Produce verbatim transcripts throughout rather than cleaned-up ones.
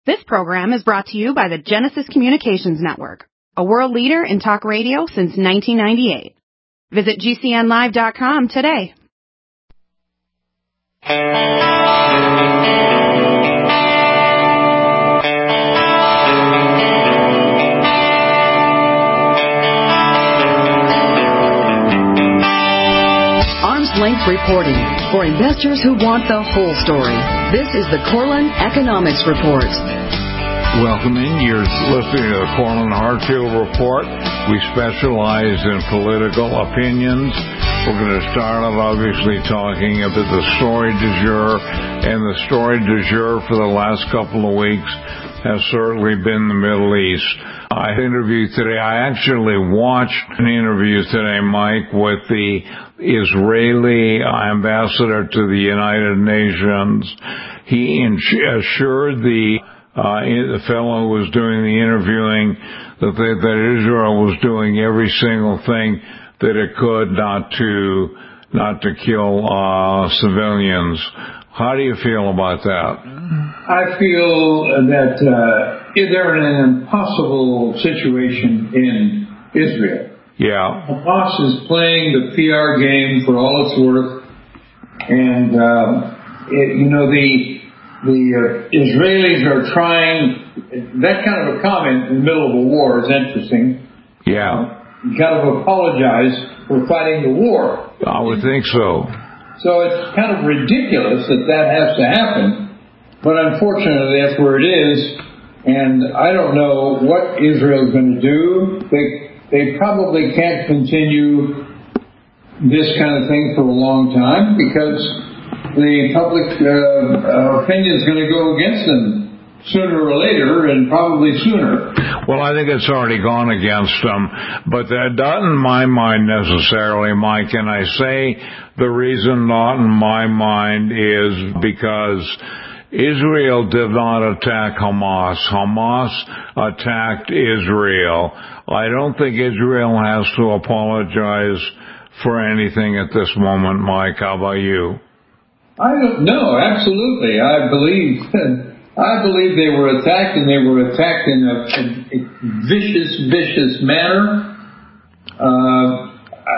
This program is brought to you by the Genesis Communications Network, a world leader in talk radio since nineteen ninety-eight. Visit G C N live dot com today. Arm's Length Reporting for investors who want the whole story. This is the Corlin Economics Report. Welcome in. You're listening to the Corlin Hartsfield Report. We specialize in political opinions. We're going to start off obviously talking about the story du jour, and the story du jour for the last couple of weeks has certainly been the Middle East. I interviewed today, I actually watched an interview today, Mike, with the Israeli ambassador to the United Nations. He assured the Uh, the fellow who was doing the interviewing that, they, that Israel was doing every single thing that it could not to not to kill uh, civilians. How do you feel about that? I feel that uh, they're in an impossible situation in Israel. Yeah. Hamas is playing the P R game for all it's worth, and uh, it, you know the. The uh, Israelis are trying, that kind of a comment in the middle of a war is interesting. Yeah. You kind of apologize for fighting the war. I would think so. So it's kind of ridiculous that that has to happen. But unfortunately, that's where it is. And I don't know what Israel's going to do. They, they probably can't continue this kind of thing for a long time because the public uh, uh, opinion is going to go against them sooner or later, and probably sooner. Well, I think it's already gone against them, but that not in my mind necessarily, Mike. And I say the reason not in my mind is because Israel did not attack Hamas. Hamas attacked Israel. I don't think Israel has to apologize for anything at this moment, Mike. How about you? I don't know. Absolutely. I believe, I believe they were attacked, and they were attacked in a, a vicious, vicious manner. Uh,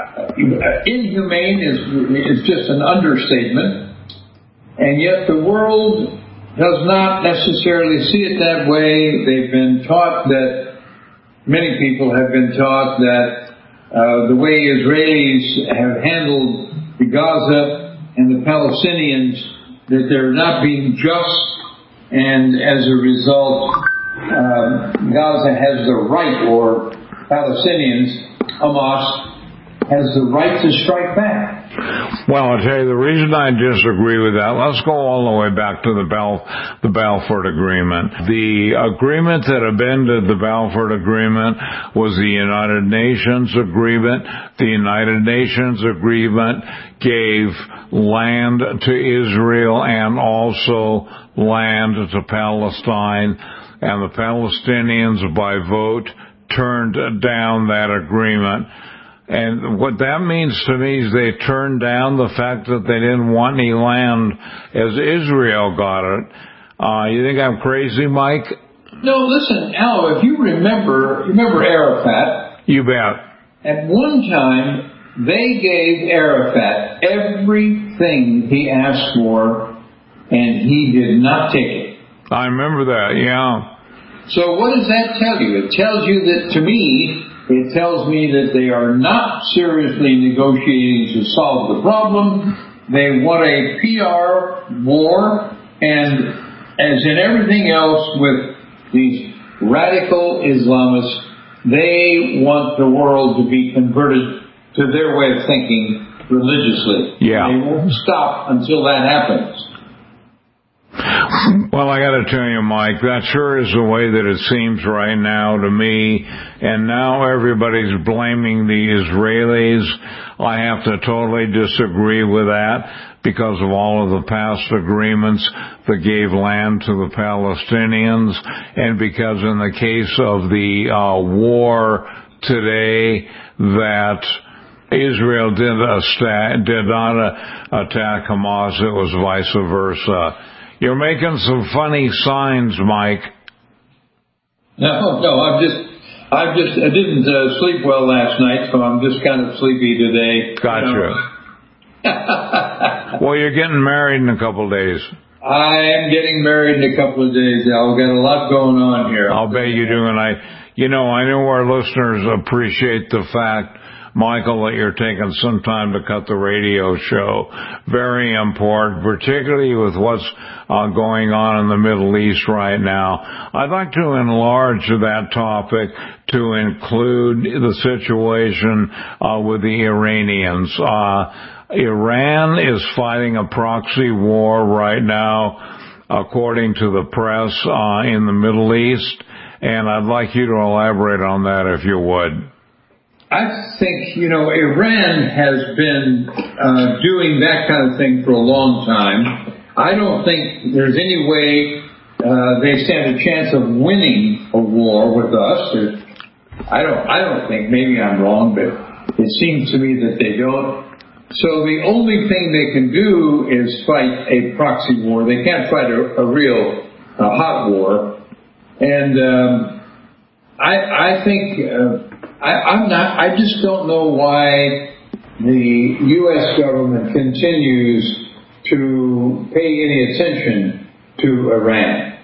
inhumane is, is just an understatement. And yet the world does not necessarily see it that way. They've been taught that, many people have been taught that uh, the way Israelis have handled the Gaza and the Palestinians, that they're not being just, and as a result, uh, Gaza has the right, or Palestinians, Hamas, has the right to strike back. Well, I'll tell you the reason I disagree with that. Let's go all the way back to the Bal- the Balfour Agreement. The agreement that amended the Balfour Agreement was the United Nations Agreement. The United Nations Agreement gave land to Israel and also land to Palestine, and the Palestinians by vote turned down that agreement. And what that means to me is they turned down the fact that they didn't want any land as Israel got it. Uh, you think I'm crazy, Mike? No, listen, Al, if you remember, remember Arafat? You bet. At one time, they gave Arafat everything he asked for, and he did not take it. I remember that, yeah. So what does that tell you? It tells you that, to me, it tells me that they are not seriously negotiating to solve the problem. They want a P R war, and as in everything else with these radical Islamists, they want the world to be converted to their way of thinking religiously. Yeah. They won't stop until that happens. Well, I got to tell you, Mike, that sure is the way that it seems right now to me. And now everybody's blaming the Israelis. I have to totally disagree with that because of all of the past agreements that gave land to the Palestinians, and because in the case of the uh, war today that Israel did, uh, sta- did not uh, attack Hamas, it was vice versa. You're making some funny signs, Mike. No, no, I'm just, I'm just, I didn't uh, sleep well last night, so I'm just kind of sleepy today. Gotcha. You know. Well, you're getting married in a couple of days. I am getting married in a couple of days. I've got a lot going on here. I'll bet you do, and I, you know, I know our listeners appreciate the fact, Michael, that you're taking some time to cut the radio show. Very important, particularly with what's uh, going on in the Middle East right now. I'd like to enlarge that topic to include the situation uh, with the Iranians. Uh, Iran is fighting a proxy war right now, according to the press, uh, in the Middle East, and I'd like you to elaborate on that if you would. I think, you know, Iran has been uh, doing that kind of thing for a long time. I don't think there's any way uh, they stand a chance of winning a war with us. There's, I don't, I don't think, maybe I'm wrong, but it seems to me that they don't. So the only thing they can do is fight a proxy war. They can't fight a, a real a hot war. And um, I, I think uh, I, I'm not. I just don't know why the U S government continues to pay any attention to Iran.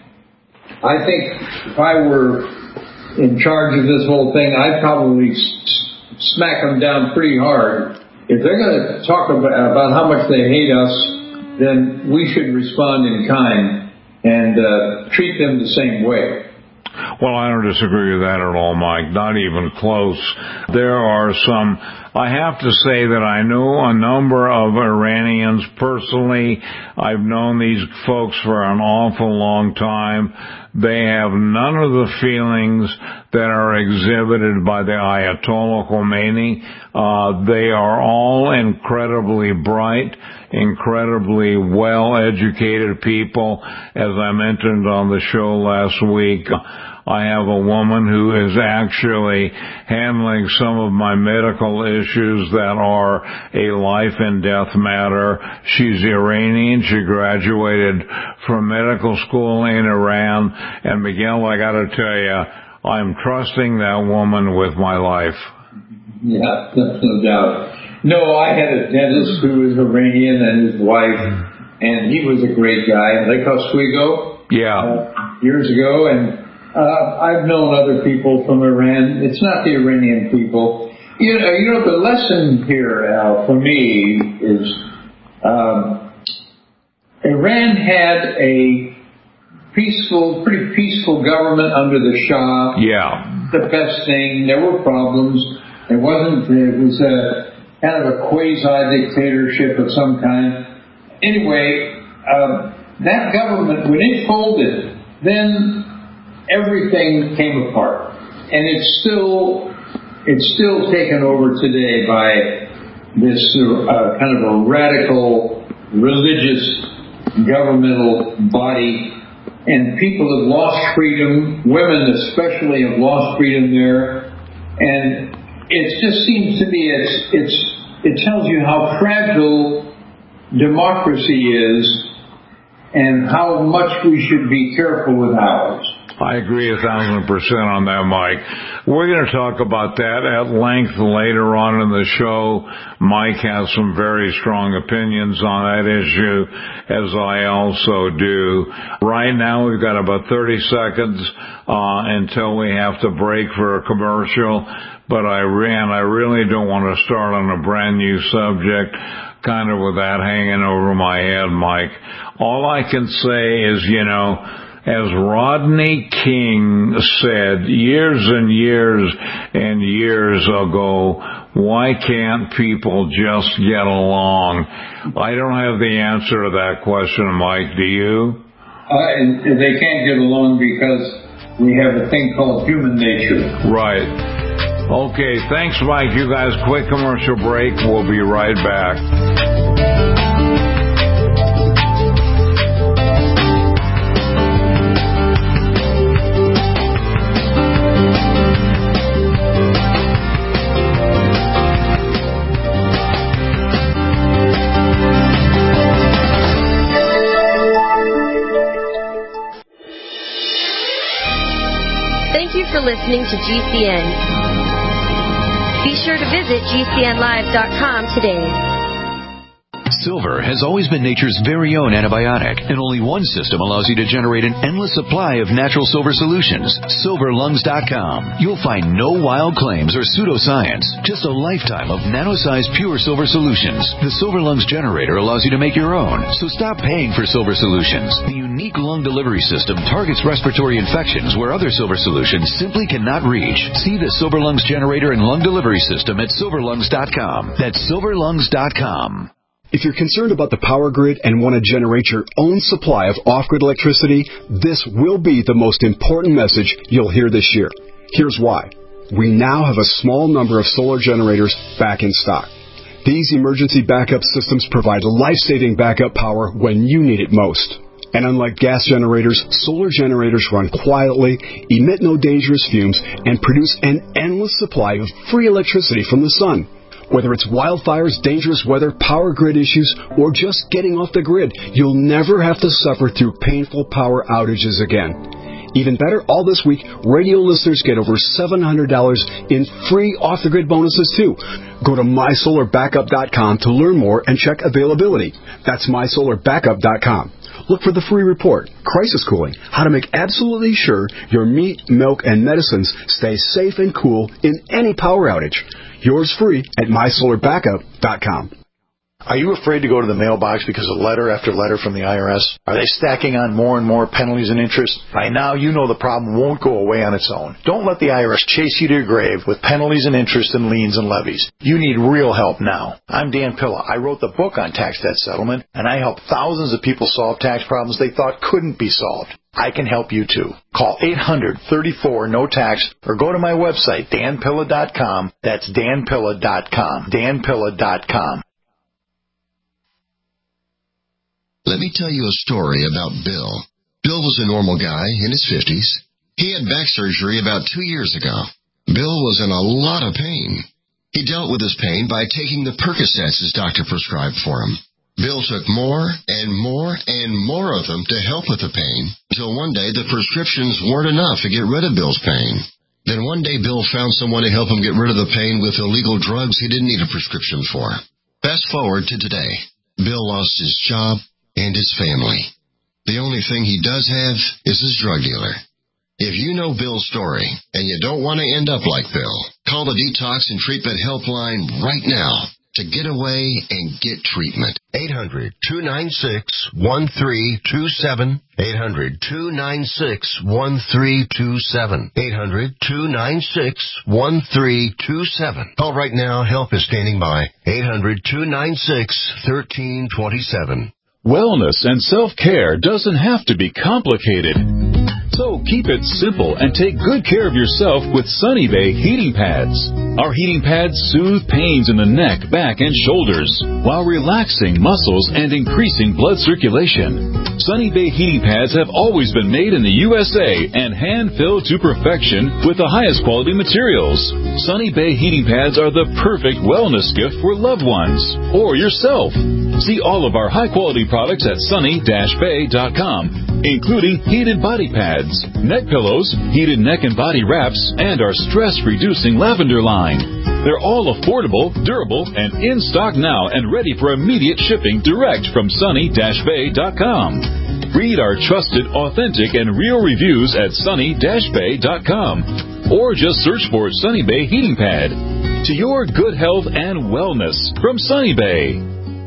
I think if I were in charge of this whole thing, I'd probably s- smack them down pretty hard. If they're going to talk about, about how much they hate us, then we should respond in kind and uh, treat them the same way. Well, I don't disagree with that at all, Mike. Not even close. There are some, I have to say that I know a number of Iranians personally. I've known these folks for an awful long time. They have none of the feelings that are exhibited by the Ayatollah Khomeini. Uh, they are all incredibly bright, incredibly well-educated people. As I mentioned on the show last week, I have a woman who is actually handling some of my medical issues that are a life and death matter. She's Iranian. She graduated from medical school in Iran. And Miguel, I got to tell you, I'm trusting that woman with my life. Yeah, no doubt. No, I had a dentist who was Iranian and his wife, and he was a great guy. Lake Oswego. Yeah. Uh, years ago, and uh, I've known other people from Iran. It's not the Iranian people. You know, you know the lesson here, Al, for me is um, Iran had a peaceful, pretty peaceful government under the Shah. Yeah. The best thing. There were problems. It wasn't, it was a kind of a quasi-dictatorship of some kind. Anyway, uh, that government, when it folded, then everything came apart. And it's still, it's still taken over today by this uh, kind of a radical religious governmental body. And people have lost freedom. Women especially have lost freedom there. And it just seems to me it's, it's, it tells you how fragile democracy is and how much we should be careful with ours. I agree a thousand percent on that, Mike. We're going to talk about that at length later on in the show. Mike has some very strong opinions on that issue, as I also do. Right now, we've got about thirty seconds uh, until we have to break for a commercial. But I ran. I really don't want to start on a brand new subject, kind of with that hanging over my head, Mike. All I can say is, you know, as Rodney King said years and years and years ago, why can't people just get along? I don't have the answer to that question, Mike. Do you? Uh, they can't get along because we have a thing called human nature. Right. Okay, thanks, Mike. You guys, quick commercial break. We'll be right back. Thank you for listening to G C N. Be sure to visit G C N live dot com today. Silver has always been nature's very own antibiotic, and only one system allows you to generate an endless supply of natural silver solutions. silver lungs dot com. You'll find no wild claims or pseudoscience, just a lifetime of nano-sized pure silver solutions. The Silver Lungs generator allows you to make your own, so stop paying for silver solutions. The unique lung delivery system targets respiratory infections where other silver solutions simply cannot reach. See the Silver Lungs generator and lung delivery system at silver lungs dot com. That's silver lungs dot com. If you're concerned about the power grid and want to generate your own supply of off-grid electricity, this will be the most important message you'll hear this year. Here's why. We now have a small number of solar generators back in stock. These emergency backup systems provide life-saving backup power when you need it most. And unlike gas generators, solar generators run quietly, emit no dangerous fumes, and produce an endless supply of free electricity from the sun. Whether it's wildfires, dangerous weather, power grid issues, or just getting off the grid, you'll never have to suffer through painful power outages again. Even better, all this week, radio listeners get over seven hundred dollars in free off-the-grid bonuses, too. Go to my solar backup dot com to learn more and check availability. That's my solar backup dot com. Look for the free report, Crisis Cooling, how to make absolutely sure your meat, milk, and medicines stay safe and cool in any power outage. Yours free at my solar backup dot com. Are you afraid to go to the mailbox because of letter after letter from the I R S? Are they stacking on more and more penalties and interest? By now, you know the problem won't go away on its own. Don't let the I R S chase you to your grave with penalties and interest and liens and levies. You need real help now. I'm Dan Pilla. I wrote the book on tax debt settlement, and I help thousands of people solve tax problems they thought couldn't be solved. I can help you, too. Call eight hundred, thirty-four, no tax or go to my website, dan pilla dot com. That's dan pilla dot com. dan pilla dot com. Let me tell you a story about Bill. Bill was a normal guy in his fifties. He had back surgery about two years ago. Bill was in a lot of pain. He dealt with his pain by taking the Percocets his doctor prescribed for him. Bill took more and more and more of them to help with the pain, until one day the prescriptions weren't enough to get rid of Bill's pain. Then one day Bill found someone to help him get rid of the pain with illegal drugs he didn't need a prescription for. Fast forward to today. Bill lost his job and his family. The only thing he does have is his drug dealer. If you know Bill's story and you don't want to end up like Bill, call the Detox and Treatment Helpline right now to get away and get treatment. eight hundred, two nine six, one three two seven. eight hundred, two nine six, one three two seven. eight hundred, two nine six, one three two seven. Call right now. Help is standing by. eight hundred, two nine six, one three two seven. Wellness and self-care doesn't have to be complicated. So keep it simple and take good care of yourself with Sunny Bay heating pads. Our heating pads soothe pains in the neck, back, and shoulders while relaxing muscles and increasing blood circulation. Sunny Bay heating pads have always been made in the U S A and hand-filled to perfection with the highest quality materials. Sunny Bay heating pads are the perfect wellness gift for loved ones or yourself. See all of our high-quality products at sunny dash bay dot com, including heated body pads, neck pillows, heated neck and body wraps, and our stress-reducing lavender line. They're all affordable, durable, and in stock now and ready for immediate shipping direct from sunny dash bay dot com. Read our trusted, authentic, and real reviews at sunny dash bay dot com or just search for Sunny Bay Heating Pad. To your good health and wellness from Sunny Bay.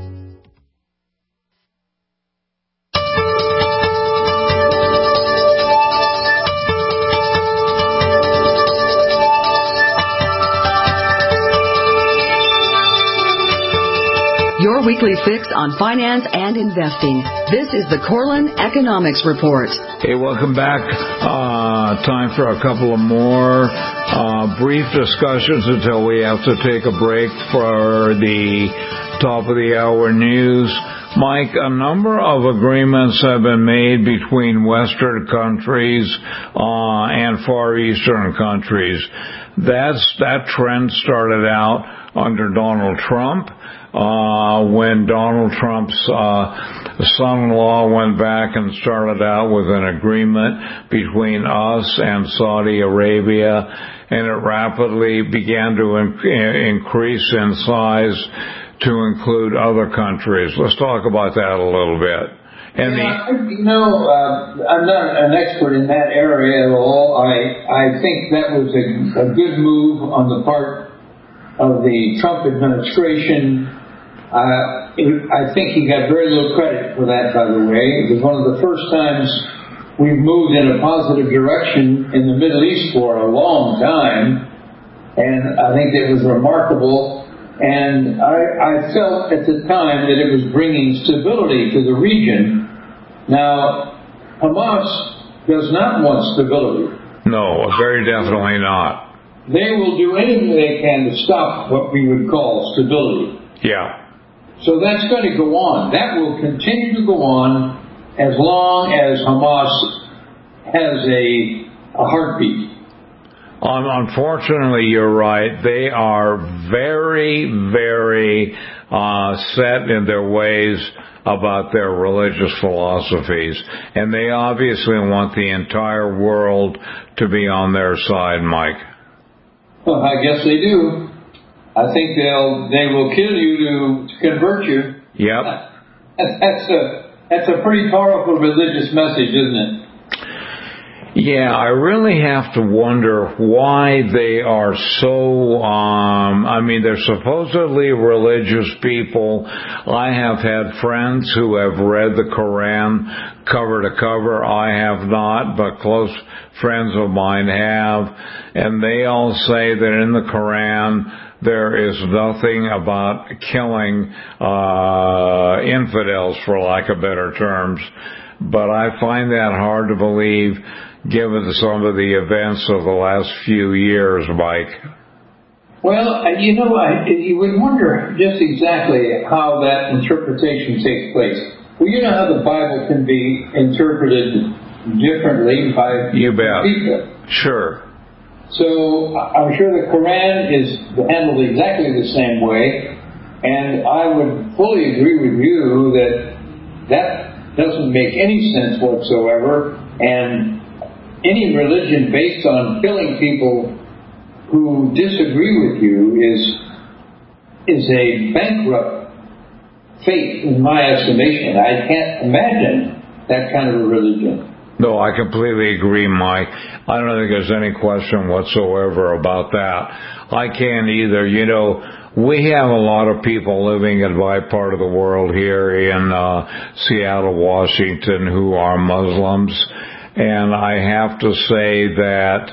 Your weekly fix on finance and investing. This is the Corlin Economics Report. Hey, welcome back. Uh, time for a couple of more uh, brief discussions until we have to take a break for the top of the hour news. Mike, a number of agreements have been made between Western countries uh, and Far Eastern countries. That's, that trend started out under Donald Trump. Uh, when Donald Trump's uh, the son-in-law went back and started out with an agreement between us and Saudi Arabia, and it rapidly began to in- increase in size to include other countries. Let's talk about that a little bit. And yeah, the, you know, uh, I'm not an expert in that area at all. I I think that was a, a good move on the part of the Trump administration. Uh, I think he got very little credit for that, by the way. It was one of the first times we've moved in a positive direction in the Middle East for a long time, and I think it was remarkable. And I, I felt at the time that it was bringing stability to the region. Now, Hamas does not want stability. No, very definitely not. They will do anything they can to stop what we would call stability. Yeah. So that's going to go on. That will continue to go on as long as Hamas has a, a heartbeat. Um, unfortunately, you're right. They are very, very uh, set in their ways about their religious philosophies. And they obviously want the entire world to be on their side, Mike. Well, I guess they do. I think they'll they will kill you to, to convert you. Yep. That's a that's a pretty powerful religious message, isn't it? Yeah, I really have to wonder why they are so, um, I mean, they're supposedly religious people. I have had friends who have read the Quran cover to cover. I have not, but close friends of mine have. And they all say that in the Quran, there is nothing about killing uh, infidels, for lack of better terms. But I find that hard to believe, given some of the events of the last few years, Mike. Well, you know, I, you would wonder just exactly how that interpretation takes place. Well, you know how the Bible can be interpreted differently by you bet. people. Sure. So I'm sure the Quran is handled exactly the same way, and I would fully agree with you that that doesn't make any sense whatsoever, and any religion based on killing people who disagree with you is is a bankrupt faith in my estimation. I can't imagine that kind of a religion. No, I completely agree, Mike. I don't think there's any question whatsoever about that. I can't either. You know, we have a lot of people living in my part of the world here in uh, Seattle, Washington, who are Muslims. And I have to say that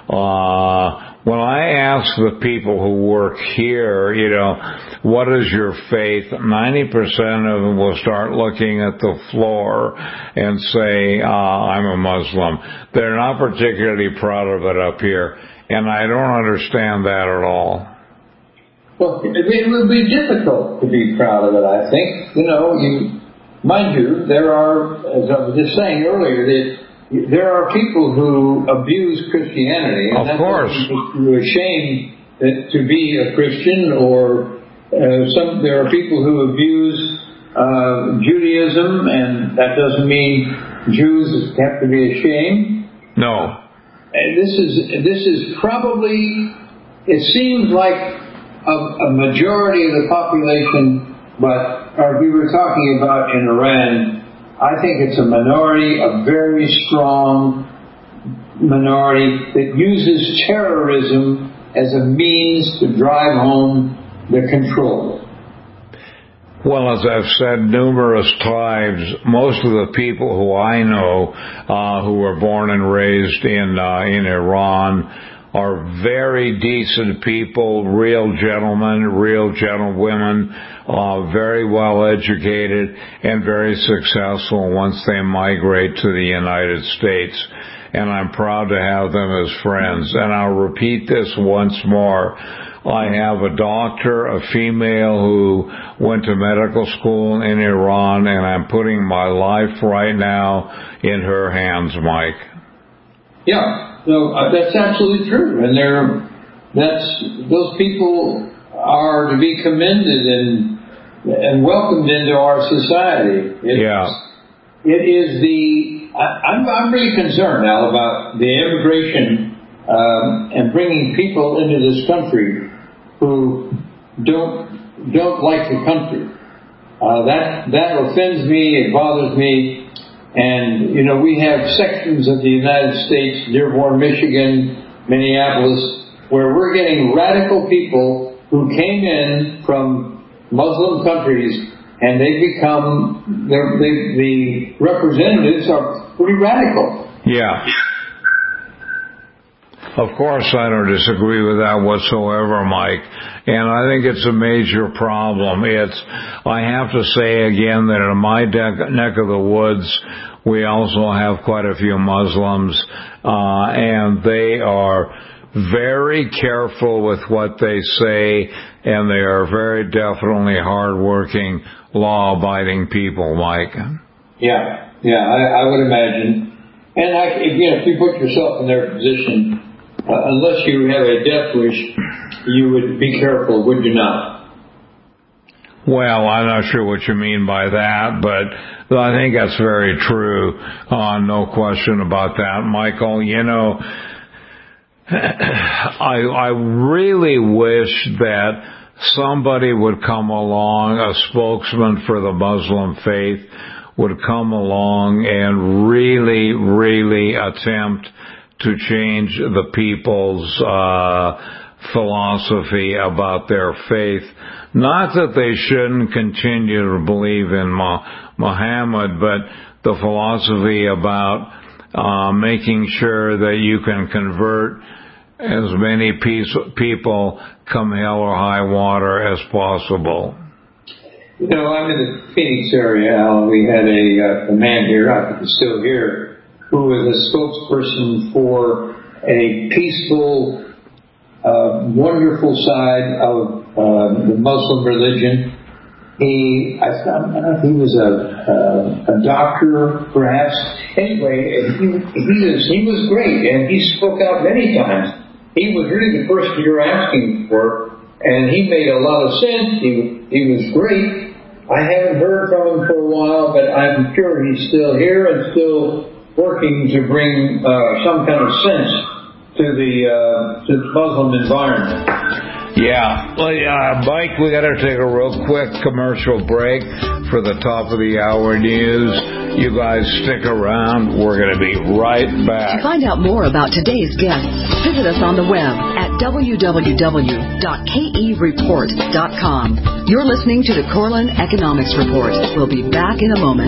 uh when I ask the people who work here, you know, what is your faith, ninety percent of them will start looking at the floor and say, uh, I'm a Muslim. They're not particularly proud of it up here, and I don't understand that at all. Well, it would be difficult to be proud of it, I think. You know, you, mind you, there are, as I was just saying earlier, that there are people who abuse Christianity. And of course. You're ashamed that, to be a Christian, or uh, some. There are people who abuse uh, Judaism, and that doesn't mean Jews have to be ashamed. No. And this is this is probably. It seems like a, a majority of the population, but or we were talking about in Iran. I think it's a minority, a very strong minority that uses terrorism as a means to drive home the control. Well, as I've said numerous times, most of the people who I know uh, who were born and raised in uh, in Iran are very decent people, real gentlemen, real gentlewomen, uh, very well educated and very successful once they migrate to the United States. And I'm proud to have them as friends. And I'll repeat this once more. I have a doctor, a female who went to medical school in Iran, and I'm putting my life right now in her hands, Mike. Yeah. No, uh, that's absolutely true, and they're, that's those people are to be commended, and and welcomed into our society. It's, yeah. It is the, I, I'm, I'm really concerned now about the immigration um, and bringing people into this country who don't don't like the country. Uh, that that offends me, it bothers me, and, you know, we have sections of the United States, Dearborn, Michigan, Minneapolis, where we're getting radical people who came in from Muslim countries, and they become, they, the representatives are pretty radical. Yeah. Of course, I don't disagree with that whatsoever, Mike. And I think it's a major problem. It's, I have to say again that in my de- neck of the woods, we also have quite a few Muslims, uh, and they are very careful with what they say, and they are very definitely hardworking, law-abiding people, Mike. Yeah, yeah, I, I would imagine. And I, again, if you put yourself in their position, uh, unless you have a death wish, you would be careful, would you not? Well, I'm not sure what you mean by that, but I think that's very true. Uh, no question about that, Michael. You know, I, I really wish that somebody would come along, a spokesman for the Muslim faith would come along and really, really attempt to change the people's uh philosophy about their faith. Not that they shouldn't continue to believe in Muhammad, but the philosophy about uh making sure that you can convert as many people, come hell or high water, as possible. You know, I'm in the Phoenix area, Alan. We had a, uh, a man here, I think he's still here, who was a spokesperson for a peaceful, uh, wonderful side of uh, the Muslim religion. He, I don't know if he was a, uh, a doctor, perhaps. Anyway, he, he was he was great, and he spoke out many times. He was really the person you're asking for, and he made a lot of sense. He he was great. I haven't heard from him for a while, but I'm sure he's still here and still working to bring uh, some kind of sense to the uh, to the Muslim environment. Yeah. Well, uh, Mike, we got to take a real quick commercial break for the top of the hour news. You guys stick around. We're going to be right back. To find out more about today's guests, visit us on the web at w w w dot k e report dot com. You're listening to the Corlin Economics Report. We'll be back in a moment.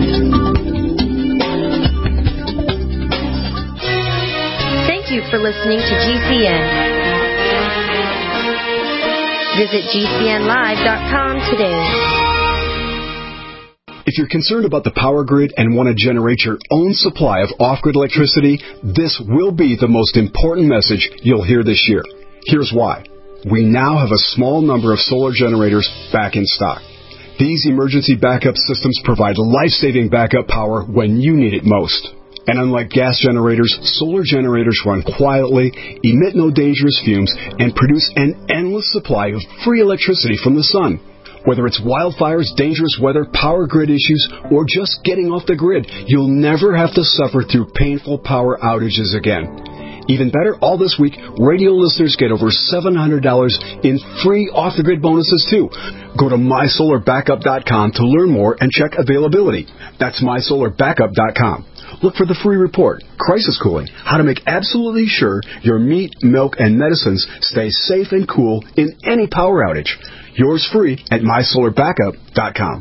Thank you for listening to G C N. Visit G C N live dot com today. If you're concerned about the power grid and want to generate your own supply of off-grid electricity, this will be the most important message you'll hear this year. Here's why. We now have a small number of solar generators back in stock. These emergency backup systems provide life-saving backup power when you need it most. And unlike gas generators, solar generators run quietly, emit no dangerous fumes, and produce an endless supply of free electricity from the sun. Whether it's wildfires, dangerous weather, power grid issues, or just getting off the grid, you'll never have to suffer through painful power outages again. Even better, all this week, radio listeners get over seven hundred dollars in free off-the-grid bonuses, too. Go to my solar backup dot com to learn more and check availability. That's my solar backup dot com. Look for the free report, Crisis Cooling, how to make absolutely sure your meat, milk, and medicines stay safe and cool in any power outage. Yours free at my solar backup dot com.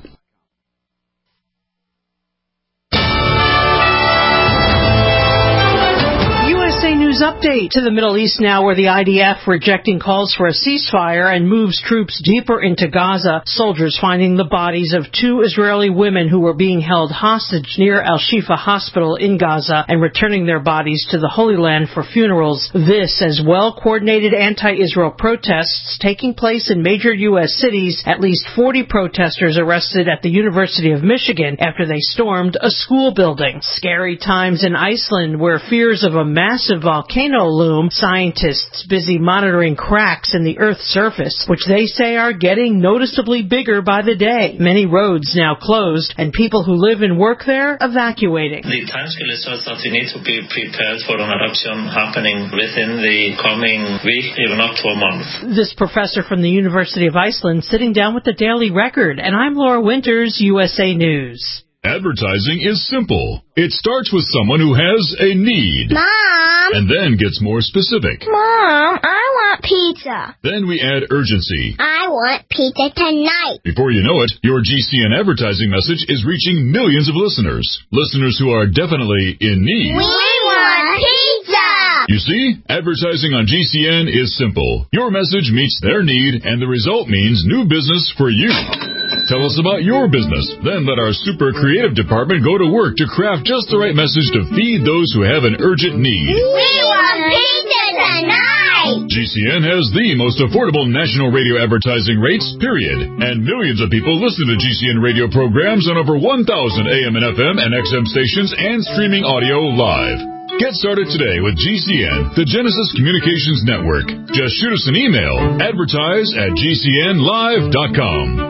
News update to the Middle East now, where the I D F rejecting calls for a ceasefire and moves troops deeper into Gaza. Soldiers finding the bodies of two Israeli women who were being held hostage near Al-Shifa Hospital in Gaza and returning their bodies to the Holy Land for funerals. This as well-coordinated anti-Israel protests taking place in major U S cities. At least forty protesters arrested at the University of Michigan after they stormed a school building. Scary times in Iceland, where fears of a massive volcano volcano loom, scientists busy monitoring cracks in the Earth's surface, which they say are getting noticeably bigger by the day. Many roads now closed, and people who live and work there evacuating. The timescale is such that we need to be prepared for an eruption happening within the coming week, even up to a month. This professor from the University of Iceland sitting down with the Daily Record, and I'm Laura Winters, U S A News. Advertising is simple. It starts with someone who has a need. Mom! And then gets more specific. Mom, I want pizza. Then we add urgency. I want pizza tonight. Before you know it, your G C N advertising message is reaching millions of listeners. Listeners who are definitely in need. We want pizza! You see, advertising on G C N is simple. Your message meets their need, and the result means new business for you. Tell us about your business. Then let our super creative department go to work to craft just the right message to feed those who have an urgent need. We want pizza tonight! G C N has the most affordable national radio advertising rates, period. And millions of people listen to G C N radio programs on over one thousand A M and F M and X M stations and streaming audio live. Get started today with G C N, the Genesis Communications Network. Just shoot us an email, advertise at G C N live dot com.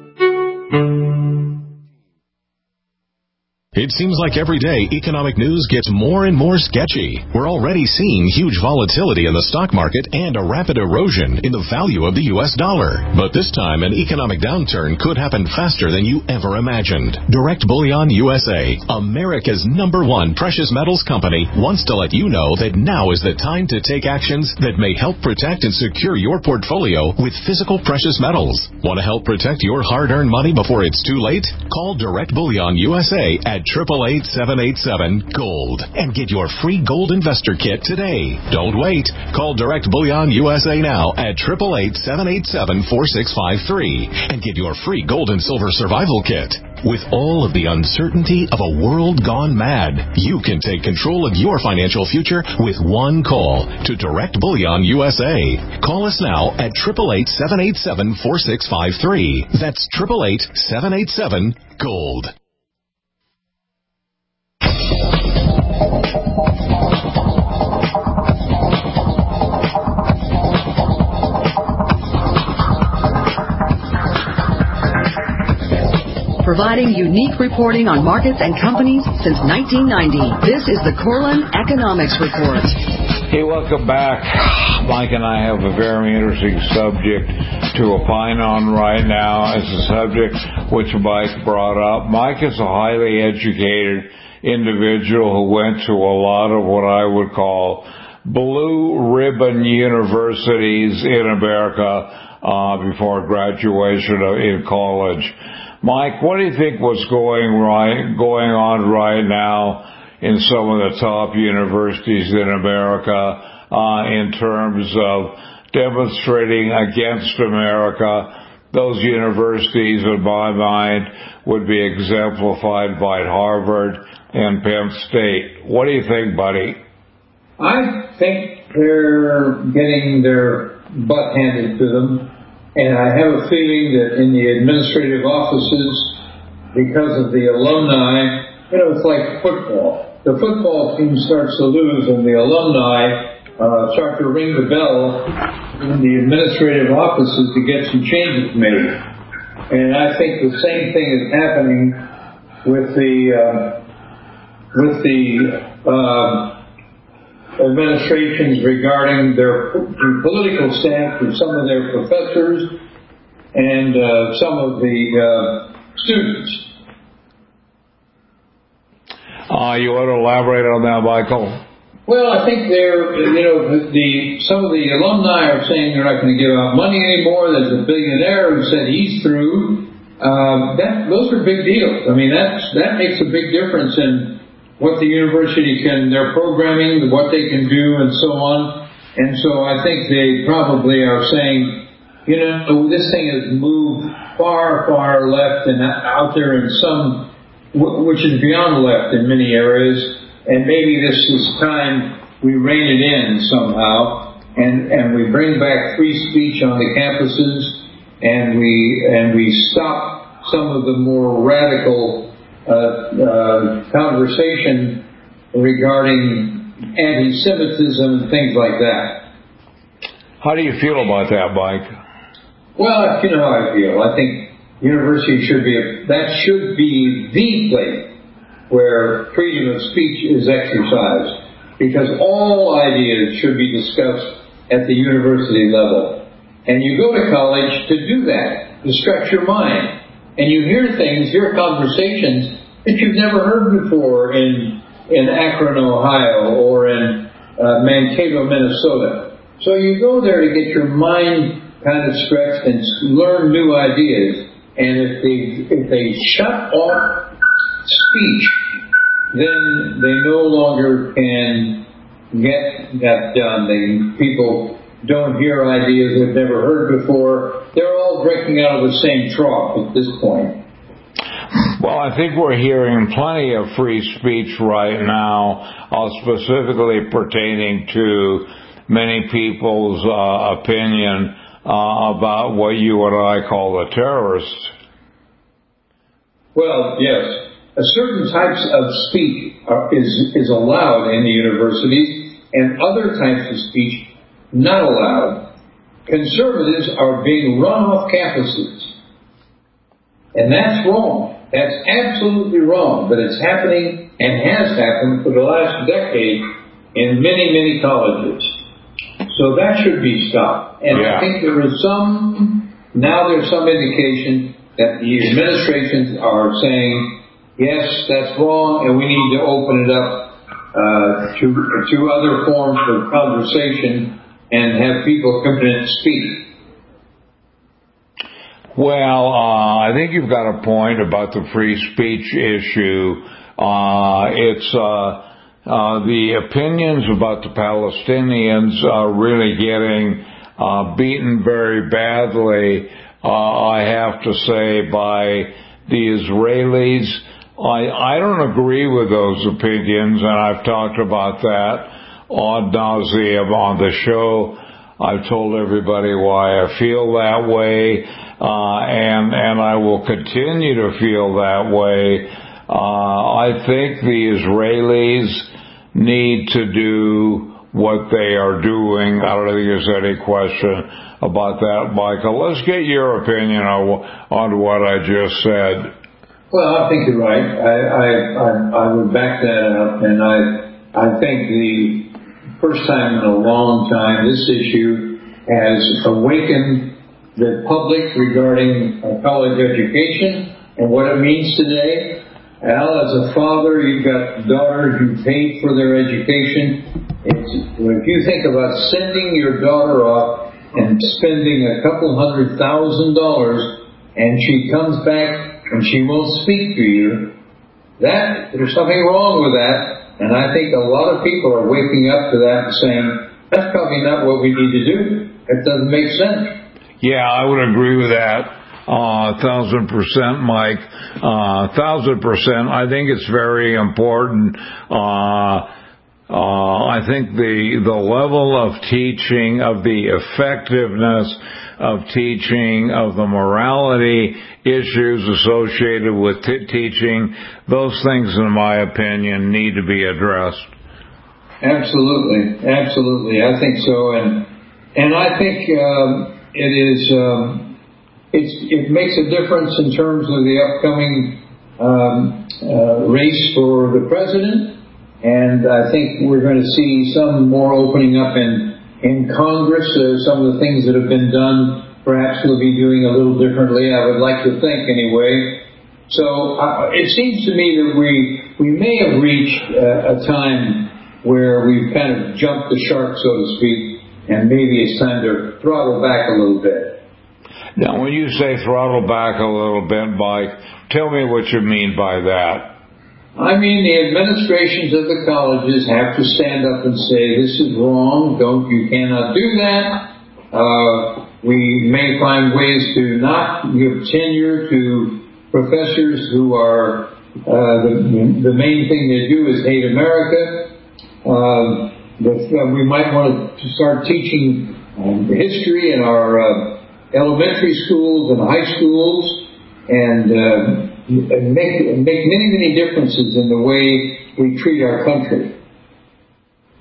It seems like every day economic news gets more and more sketchy. We're already seeing huge volatility in the stock market and a rapid erosion in the value of the U S dollar. But this time, an economic downturn could happen faster than you ever imagined. Direct Bullion U S A, America's number one precious metals company, wants to let you know that now is the time to take actions that may help protect and secure your portfolio with physical precious metals. Want to help protect your hard-earned money before it's too late? Call Direct Bullion U S A at eight eight eight, seven eight seven, GOLD and get your free gold investor kit today. Don't wait. Call Direct Bullion U S A now at eight eight eight, seven eight seven, four six five three and get your free gold and silver survival kit. With all of the uncertainty of a world gone mad, you can take control of your financial future with one call to Direct Bullion U S A. Call us now at eight eight eight, seven eight seven, four six five three. That's eight eight eight, seven eight seven, GOLD. Providing unique reporting on markets and companies since nineteen ninety. This is the Corlin Economics Report. Hey, welcome back. Mike and I have a very interesting subject to opine on right now. It's a subject which Mike brought up. Mike is a highly educated individual who went to a lot of what I would call blue ribbon universities in America uh, before graduation in college. Mike, what do you think was going right, going on right now in some of the top universities in America uh, in terms of demonstrating against America? Those universities, in my mind, would be exemplified by Harvard and Penn State. What do you think, buddy? I think they're getting their butt handed to them. And I have a feeling that in the administrative offices, because of the alumni, you know, it's like football. The football team starts to lose and the alumni uh, start to ring the bell in the administrative offices to get some changes made. And I think the same thing is happening with the, uh, with the, uh, administrations regarding their political stance with some of their professors and uh, some of the uh, students. Uh, you want to elaborate on that, Michael? Well, I think they're, you know, the some of the alumni are saying they're not going to give out money anymore. There's a billionaire who said he's through. Uh, that those are big deals. I mean, that's that makes a big difference in what the university can, their programming, what they can do, and so on. And so I think they probably are saying, you know, this thing has moved far, far left and out there in some, which is beyond left in many areas. And maybe this is time we rein it in somehow, and, and we bring back free speech on the campuses, and we and we stop some of the more radical Uh, uh, conversation regarding anti-Semitism and things like that. How do you feel about that, Mike? Well, you know how I feel. I think university should be a, that should be the place where freedom of speech is exercised, because all ideas should be discussed at the university level. And you go to college to do that, to stretch your mind. And you hear things, hear conversations that you've never heard before in in Akron, Ohio, or in uh, Mankato, Minnesota. So you go there to get your mind kind of stretched and learn new ideas. And if they if they shut off speech, then they no longer can get that done. They, people don't hear ideas they've never heard before. They're all drinking out of the same trough at this point. Well, I think we're hearing plenty of free speech right now, uh, specifically pertaining to many people's uh, opinion uh, about what you and I call the terrorists. Well, yes. A certain types of speech are, is, is allowed in the universities, and other types of speech not allowed. Conservatives are being run off campuses. And that's wrong. That's absolutely wrong, but it's happening and has happened for the last decade in many, many colleges. So that should be stopped. And yeah. I think there is some, now there's some indication that the administrations are saying, yes, that's wrong, and we need to open it up uh, to, to other forms of conversation and have people come in and speak. Well, uh, I think you've got a point about the free speech issue. Uh, it's uh, uh, the opinions about the Palestinians are really getting uh, beaten very badly, uh, I have to say, by the Israelis. I, I don't agree with those opinions, and I've talked about that ad nauseum on the show. I've told everybody why I feel that way. Uh, and, and I will continue to feel that way. Uh, I think the Israelis need to do what they are doing. I don't think there's any question about that, Michael. Let's get your opinion on, on what I just said. Well, I think you're right. I, I, I, I would back that up, and I, I think the first time in a long time this issue has awakened the public regarding uh, college education and what it means today. Al, as a father, you've got daughters you paid for their education. It's, if you think about sending your daughter off and spending a couple hundred thousand dollars, and she comes back and she won't speak to you, that there's something wrong with that. And I think a lot of people are waking up to that and saying, that's probably not what we need to do. It doesn't make sense. Yeah, I would agree with that. Uh, thousand percent, Mike. Uh, thousand percent. I think it's very important. Uh, uh, I think the the level of teaching, of the effectiveness of teaching, of the morality issues associated with t- teaching, those things, in my opinion, need to be addressed. Absolutely, absolutely. I think so, and and I think. Um, It is. Um, it's, it makes a difference in terms of the upcoming um, uh, race for the president, and I think we're going to see some more opening up in in Congress. Uh, some of the things that have been done, perhaps we'll be doing a little differently. I would like to think, anyway. So uh, it seems to me that we we may have reached uh, a time where we've kind of jumped the shark, so to speak. And maybe it's time to throttle back a little bit. Now, when you say throttle back a little bit, Mike, tell me what you mean by that. I mean, the administrations of the colleges have to stand up and say, this is wrong, don't, you cannot do that. Uh, we may find ways to not give tenure to professors who are, uh, the, the main thing they do is hate America. Um, But uh, we might want to start teaching um, history in our uh, elementary schools and high schools, and, uh, and make make many many differences in the way we treat our country.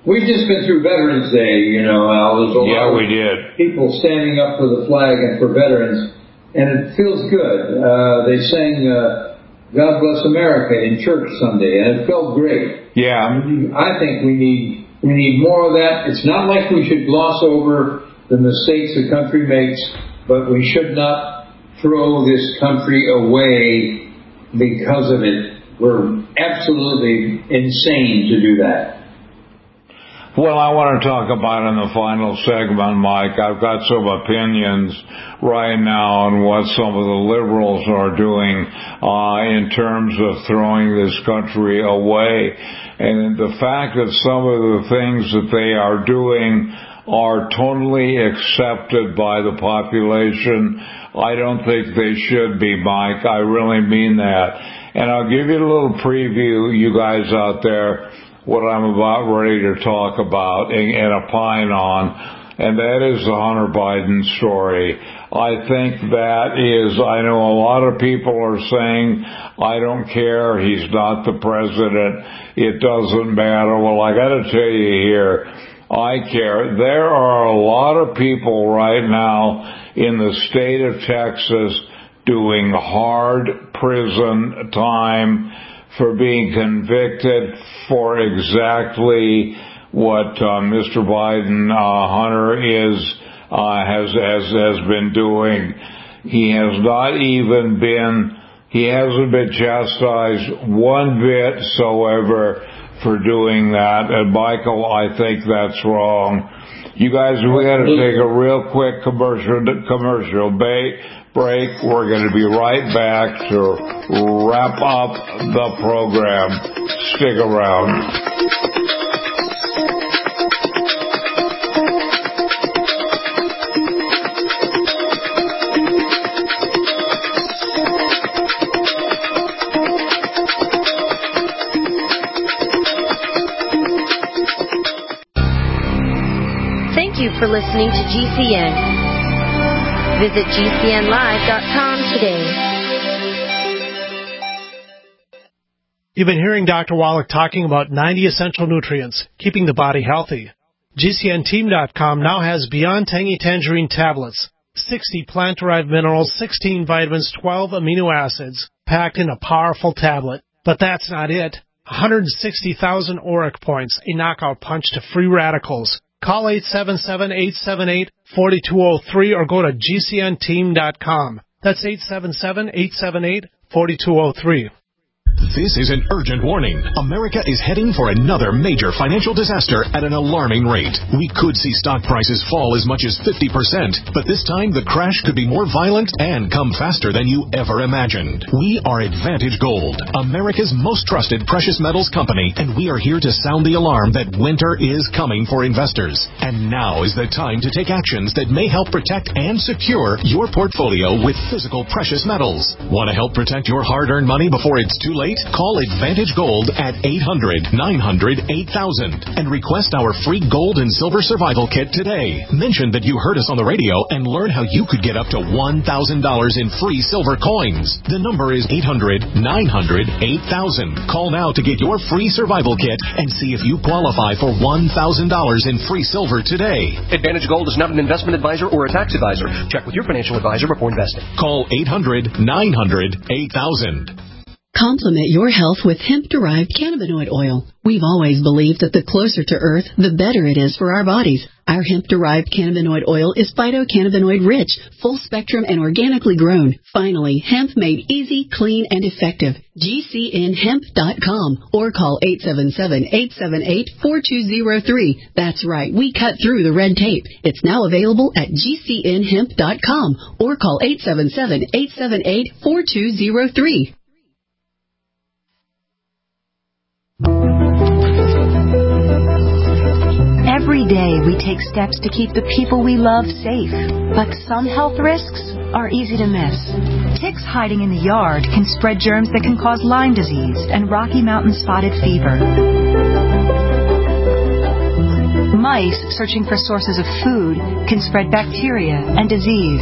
we've just been through Veterans Day, you know, Al. There's a yeah, lot we of did. people standing up for the flag and for veterans, and it feels good. Uh, they sang uh, God Bless America in church Sunday, and it felt great. Yeah. I think we need we need more of that. It's not like we should gloss over the mistakes the country makes, but we should not throw this country away because of it. We're absolutely insane to do that. Well, I want to talk about in the final segment, Mike, I've got some opinions right now on what some of the liberals are doing uh, in terms of throwing this country away. And the fact that some of the things that they are doing are totally accepted by the population, I don't think they should be, Mike. I really mean that. And I'll give you a little preview, you guys out there, what I'm about ready to talk about and, and opine on, and that is the Hunter Biden story. I think that is, I know a lot of people are saying, I don't care, he's not the president, it doesn't matter. Well, I got to tell you here, I care. There are a lot of people right now in the state of Texas doing hard prison time for being convicted for exactly what uh, Mister Biden, uh, Hunter, is uh, has has has been doing. He has not even been. He hasn't been chastised one bit soever for doing that. And Michael, I think that's wrong. You guys, we got to take a real quick commercial commercial break. break. We're going to be right back to wrap up the program. Stick around. Thank you for listening to G C N. Visit G C N live dot com today. You've been hearing Doctor Wallach talking about ninety essential nutrients, keeping the body healthy. G C N team dot com now has Beyond Tangy Tangerine tablets, sixty plant-derived minerals, sixteen vitamins, twelve amino acids, packed in a powerful tablet. But that's not it. one hundred sixty thousand auric points, a knockout punch to free radicals. Call eight seven seven, eight seven eight, four two zero three or go to G C N team dot com. That's eight seven seven, eight seven eight, four two zero three. This is an urgent warning. America is heading for another major financial disaster at an alarming rate. We could see stock prices fall as much as fifty percent, but this time the crash could be more violent and come faster than you ever imagined. We are Advantage Gold, America's most trusted precious metals company, and we are here to sound the alarm that winter is coming for investors. And now is the time to take actions that may help protect and secure your portfolio with physical precious metals. Want to help protect your hard-earned money before it's too late? Call Advantage Gold at eight hundred, nine hundred, eight thousand and request our free gold and silver survival kit today. Mention that you heard us on the radio and learn how you could get up to one thousand dollars in free silver coins. The number is eight hundred, nine hundred, eight thousand. Call now to get your free survival kit and see if you qualify for one thousand dollars in free silver today. Advantage Gold is not an investment advisor or a tax advisor. Check with your financial advisor before investing. Call eight hundred, nine hundred, eight thousand. Complement your health with hemp-derived cannabinoid oil. We've always believed that the closer to Earth, the better it is for our bodies. Our hemp-derived cannabinoid oil is phytocannabinoid-rich, full-spectrum, and organically grown. Finally, hemp made easy, clean, and effective. G C N hemp dot com or call eight seven seven, eight seven eight, four two zero three. That's right, we cut through the red tape. It's now available at G C N hemp dot com or call eight seven seven, eight seven eight, four two zero three. Every day we take steps to keep the people we love safe, but some health risks are easy to miss. Ticks hiding in the yard can spread germs that can cause Lyme disease and Rocky Mountain spotted fever. Mice searching for sources of food can spread bacteria and disease.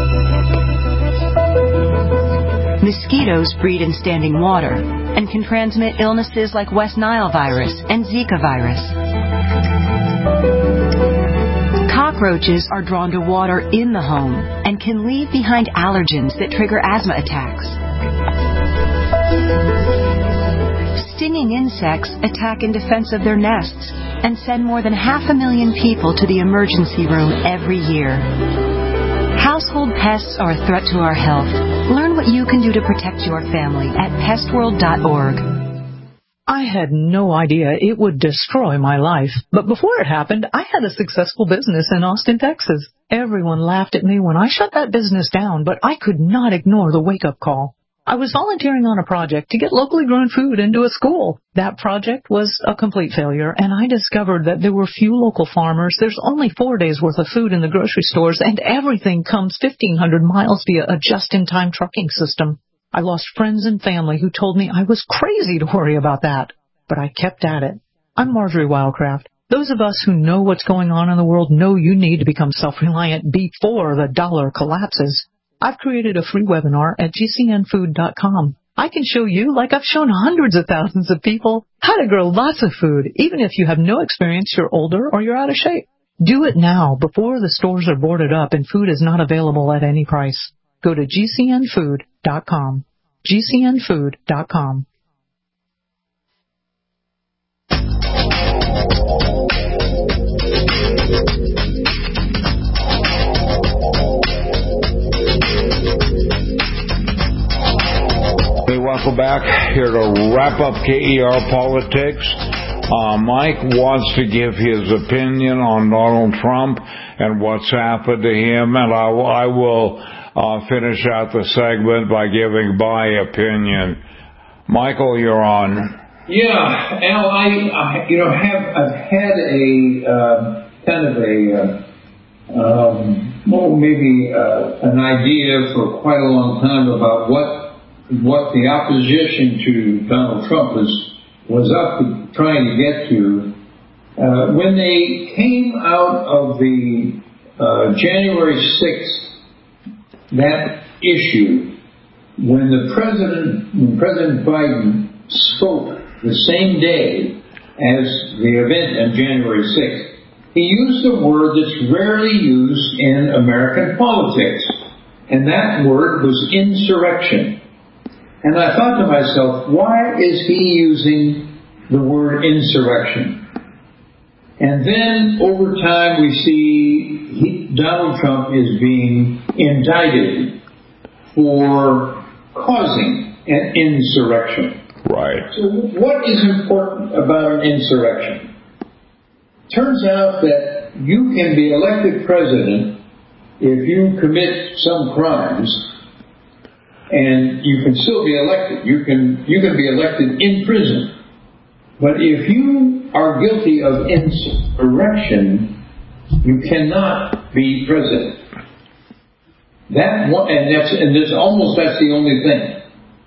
Mosquitoes breed in standing water and can transmit illnesses like West Nile virus and Zika virus. cockroaches are drawn to water in the home and can leave behind allergens that trigger asthma attacks. Stinging insects attack in defense of their nests and send more than half a million people to the emergency room every year. Household pests are a threat to our health. Learn what you can do to protect your family at pest world dot org. I had no idea it would destroy my life. But before it happened, I had a successful business in Austin, Texas. Everyone laughed at me when I shut that business down, but I could not ignore the wake-up call. I was volunteering on a project to get locally grown food into a school. That project was a complete failure, and I discovered that there were few local farmers. There's only four days' worth of food in the grocery stores, and everything comes fifteen hundred miles via a just-in-time trucking system. I lost friends and family who told me I was crazy to worry about that, but I kept at it. I'm Marjorie Wildcraft. Those of us who know what's going on in the world know you need to become self-reliant before the dollar collapses. I've created a free webinar at G C N food dot com. I can show you, like I've shown hundreds of thousands of people, how to grow lots of food, even if you have no experience, you're older, or you're out of shape. Do it now, before the stores are boarded up and food is not available at any price. Go to G C N food dot com. G C N food dot com. Hey, welcome back. Here to wrap up K E R Politics. Uh, Mike wants to give his opinion on Donald Trump and what's happened to him, and I, I will uh, finish out the segment by giving my opinion. Michael, you're on. Yeah, Al, I, I you know have I've had a uh, kind of a uh, um, well maybe uh, an idea for quite a long time about what what the opposition to Donald Trump was was up to trying to get to. Uh, when they came out of the uh, January sixth, that issue, when the president, when President Biden spoke the same day as the event on January sixth, he used a word that's rarely used in American politics, and that word was insurrection. And I thought to myself, why is he using the word insurrection? And then over time we see he, Donald Trump is being indicted for causing an insurrection. Right. So what is important about an insurrection? Turns out that you can be elected president if you commit some crimes, and you can still be elected. You can you can be elected in prison. But if you are guilty of insurrection, you cannot be president. That one, and that's and there's almost that's the only thing.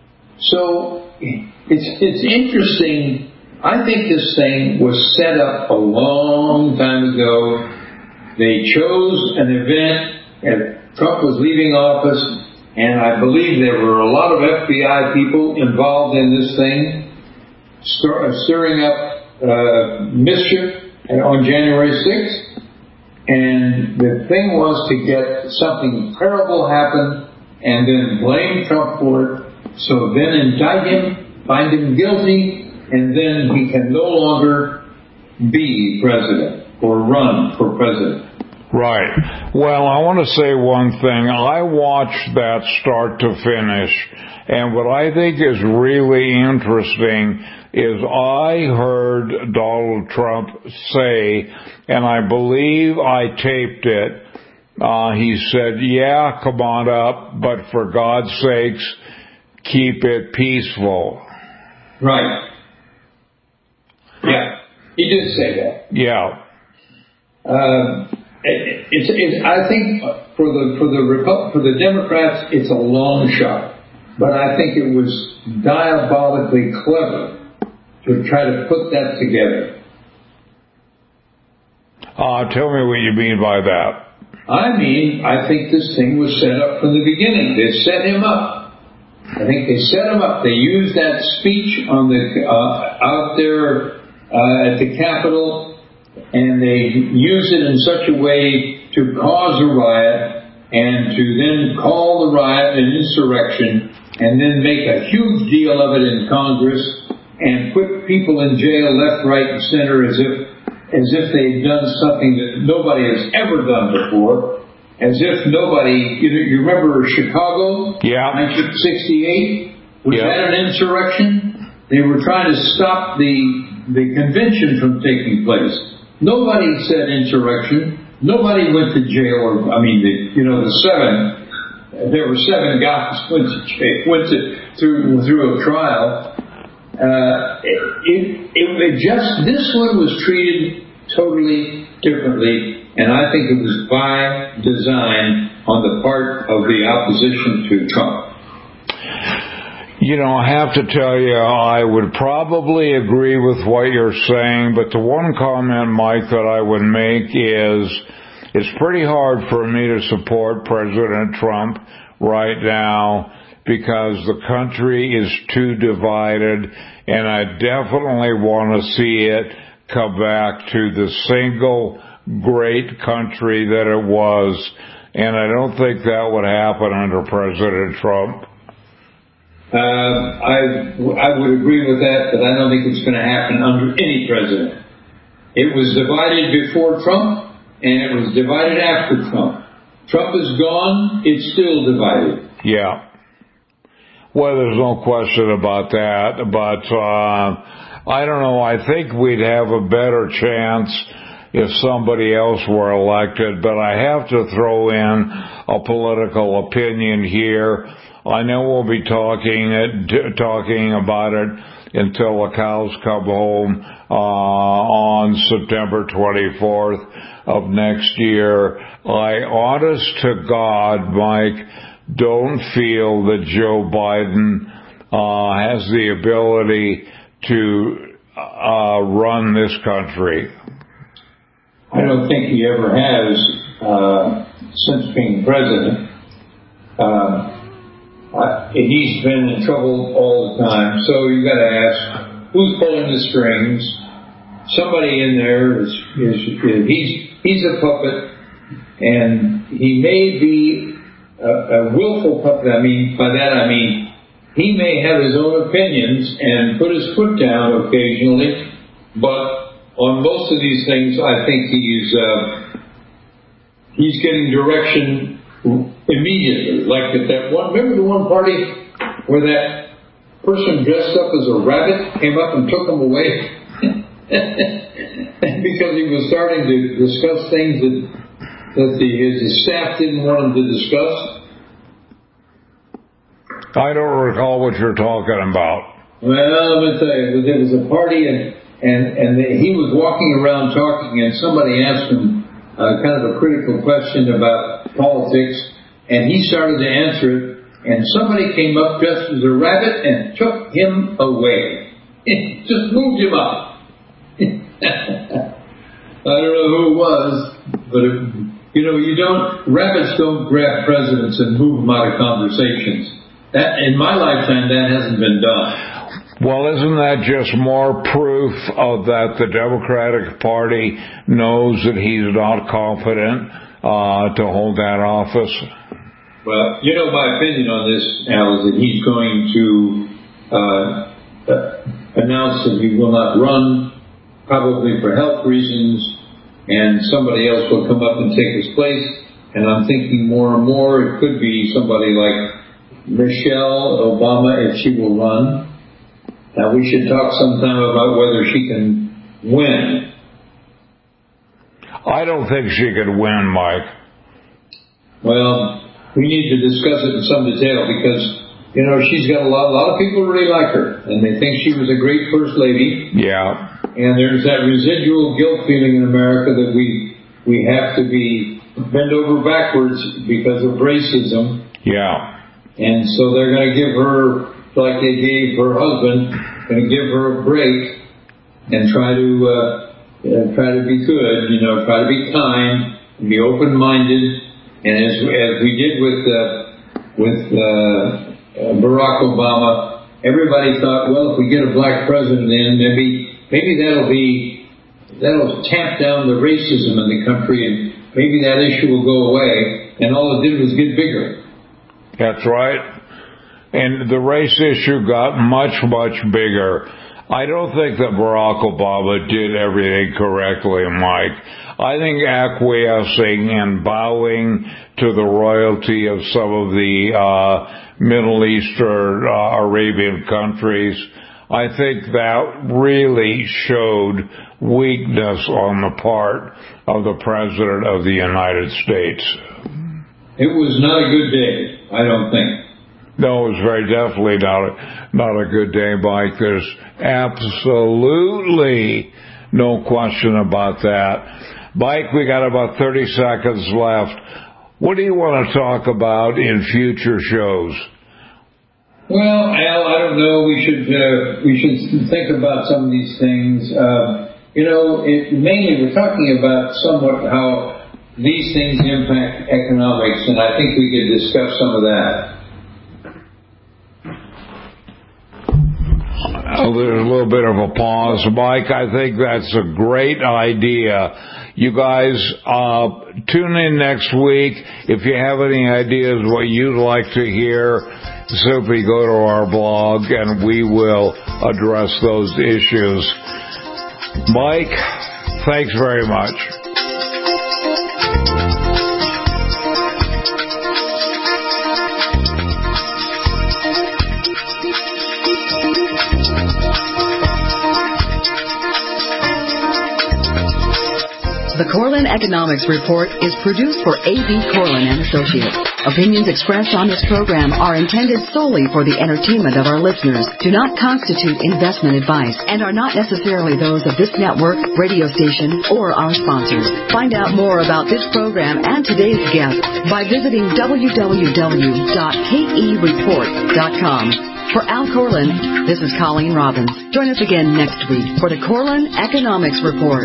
So it's it's interesting. I think this thing was set up a long time ago. They chose an event, and Trump was leaving office. And I believe there were a lot of F B I people involved in this thing, stir, stirring up uh, mischief on January sixth. And the thing was to get something terrible happen and then blame Trump for it. So then indict him, find him guilty, and then he can no longer be president or run for president. Right. Well, I want to say one thing. I watched that start to finish, and what I think is really interesting is I heard Donald Trump say, and I believe I taped it, uh, he said, yeah, come on up, but for God's sakes, keep it peaceful. Right. Yeah, he did say that. Yeah. Uh, It, it's, it's, I think for the for the for the Democrats, it's a long shot, but I think it was diabolically clever to try to put that together. Uh, tell me what you mean by that. I mean, I think this thing was set up from the beginning. They set him up. I think they set him up. They used that speech on the uh, out there uh, at the Capitol. and they use it in such a way to cause a riot and to then call the riot an insurrection and then make a huge deal of it in Congress and put people in jail left, right, and center as if as if they've done something that nobody has ever done before, as if nobody, you know, you remember Chicago? Yeah. nineteen sixty-eight? Was yeah. that an insurrection? They were trying to stop the, the convention from taking place. Nobody said insurrection. Nobody went to jail, or, I mean, the, you know, the seven, there were seven guys went to jail, went to, through, through a trial. Uh, it, it, it just, this one was treated totally differently, and I think it was by design on the part of the opposition to Trump. You know, I have to tell you, I would probably agree with what you're saying, but the one comment, Mike, that I would make is it's pretty hard for me to support President Trump right now, because the country is too divided, and I definitely want to see it come back to the single great country that it was, and I don't think that would happen under President Trump. Uh, I, I would agree with that, but I don't think it's going to happen under any president. It was divided before Trump, and it was divided after Trump. Trump is gone, it's still divided. Yeah. Well, there's no question about that, but uh, I don't know. I think we'd have a better chance if somebody else were elected, but I have to throw in a political opinion here. I know we'll be talking talking about it until the cows come home uh, on September twenty-fourth of next year. I, honest to God, Mike, don't feel that Joe Biden uh, has the ability to uh, run this country. I don't think he ever has uh, since being president. Uh, Uh, he's been in trouble all the time, so you've got to ask, who's pulling the strings? Somebody in there is, is, is he's he's a puppet, and he may be a, a willful puppet. I mean, by that I mean he may have his own opinions and put his foot down occasionally, but on most of these things, I think he's uh, he's getting direction immediately. Like at that one, remember the one party where that person dressed up as a rabbit came up and took him away because he was starting to discuss things that that the, his staff didn't want him to discuss? I don't recall what you're talking about. Well, let me tell you, there was a party and and and they, he was walking around talking, and somebody asked him uh, kind of a critical question about politics. And he started to answer it, and somebody came up dressed as a rabbit and took him away. Just moved him up. I don't know who it was, but it, you know, you don't, rabbits don't grab presidents and move them out of conversations. That, in my lifetime, that hasn't been done. Well, isn't that just more proof of that the Democratic Party knows that he's not competent uh, to hold that office? Well, you know, my opinion on this, Al, is that he's going to uh, uh, announce that he will not run, probably for health reasons, and somebody else will come up and take his place. And I'm thinking more and more it could be somebody like Michelle Obama if she will run. Now, we should talk sometime about whether she can win. I don't think she could win, Mike. Well, we need to discuss it in some detail because, you know, she's got a lot, a lot of people really like her, and they think she was a great first lady. Yeah. And there's that residual guilt feeling in America that we we have to be bent over backwards because of racism. Yeah. And so they're going to give her, like they gave her husband, going to give her a break and try to uh, uh, try to be good, you know, try to be kind, and be open-minded. And as as we did with uh, with uh, uh, Barack Obama, everybody thought, well, if we get a black president in, maybe maybe that'll be that'll tamp down the racism in the country, and maybe that issue will go away, and all it did was get bigger. That's right. And the race issue got much, much bigger. I don't think that Barack Obama did everything correctly, Mike. I think acquiescing and bowing to the royalty of some of the uh, Middle Eastern, uh, Arabian countries, I think that really showed weakness on the part of the President of the United States. It was not a good day, I don't think. No, it was very definitely not a, not a good day, Mike. There's absolutely no question about that. Mike, we got about thirty seconds left. What do you want to talk about in future shows? Well, Al, I don't know. We should uh, we should think about some of these things. Uh, you know, it, mainly we're talking about somewhat how these things impact economics, and I think we could discuss some of that. Oh, there's a little bit of a pause. Mike, I think that's a great idea. You guys, uh, tune in next week. If you have any ideas what you'd like to hear, simply go to our blog and we will address those issues. Mike, thanks very much. The Corlin Economics Report is produced for A B. Corlin and Associates. Opinions expressed on this program are intended solely for the entertainment of our listeners, do not constitute investment advice, and are not necessarily those of this network, radio station, or our sponsors. Find out more about this program and today's guest by visiting w w w dot k e report dot com. For Al Corlin, this is Colleen Robbins. Join us again next week for the Corlin Economics Report.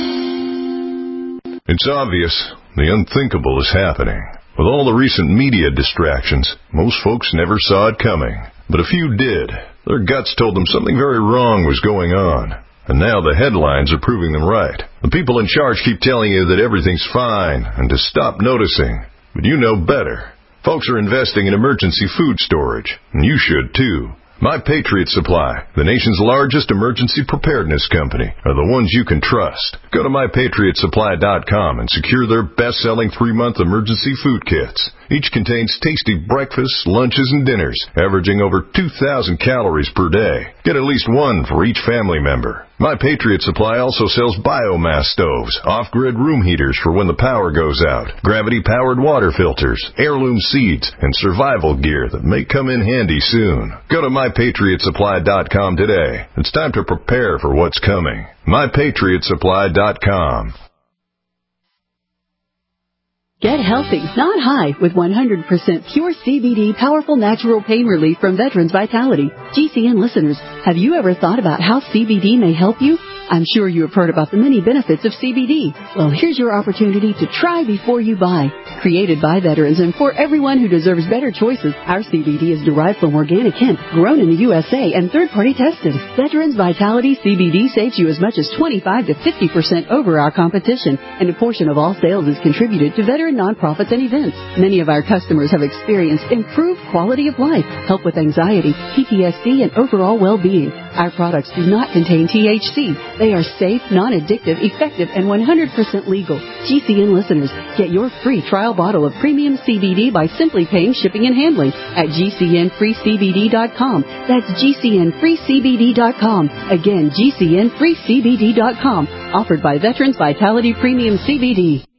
It's obvious the unthinkable is happening. With all the recent media distractions, most folks never saw it coming. But a few did. Their guts told them something very wrong was going on. And now the headlines are proving them right. The people in charge keep telling you that everything's fine and to stop noticing. But you know better. Folks are investing in emergency food storage, and you should too. My Patriot Supply, the nation's largest emergency preparedness company, are the ones you can trust. Go to my patriot supply dot com and secure their best-selling three-month emergency food kits. Each contains tasty breakfasts, lunches, and dinners, averaging over two thousand calories per day. Get at least one for each family member. My Patriot Supply also sells biomass stoves, off-grid room heaters for when the power goes out, gravity-powered water filters, heirloom seeds, and survival gear that may come in handy soon. Go to my patriot supply dot com today. It's time to prepare for what's coming. my patriot supply dot com. Get healthy, not high, with one hundred percent pure C B D powerful natural pain relief from Veterans Vitality. G C N listeners, have you ever thought about how C B D may help you? I'm sure you have heard about the many benefits of C B D. Well, here's your opportunity to try before you buy. Created by veterans and for everyone who deserves better choices, our C B D is derived from organic hemp, grown in the U S A, and third-party tested. Veterans Vitality C B D saves you as much as twenty-five to fifty percent over our competition, and a portion of all sales is contributed to veteran nonprofits and events. Many of our customers have experienced improved quality of life, help with anxiety, P T S D, and overall well-being. Our products do not contain T H C. They are safe, non-addictive, effective, and one hundred percent legal. G C N listeners, get your free trial bottle of premium C B D by simply paying shipping and handling at G C N free C B D dot com. That's G C N free C B D dot com. Again, G C N free C B D dot com. Offered by Veterans Vitality Premium C B D.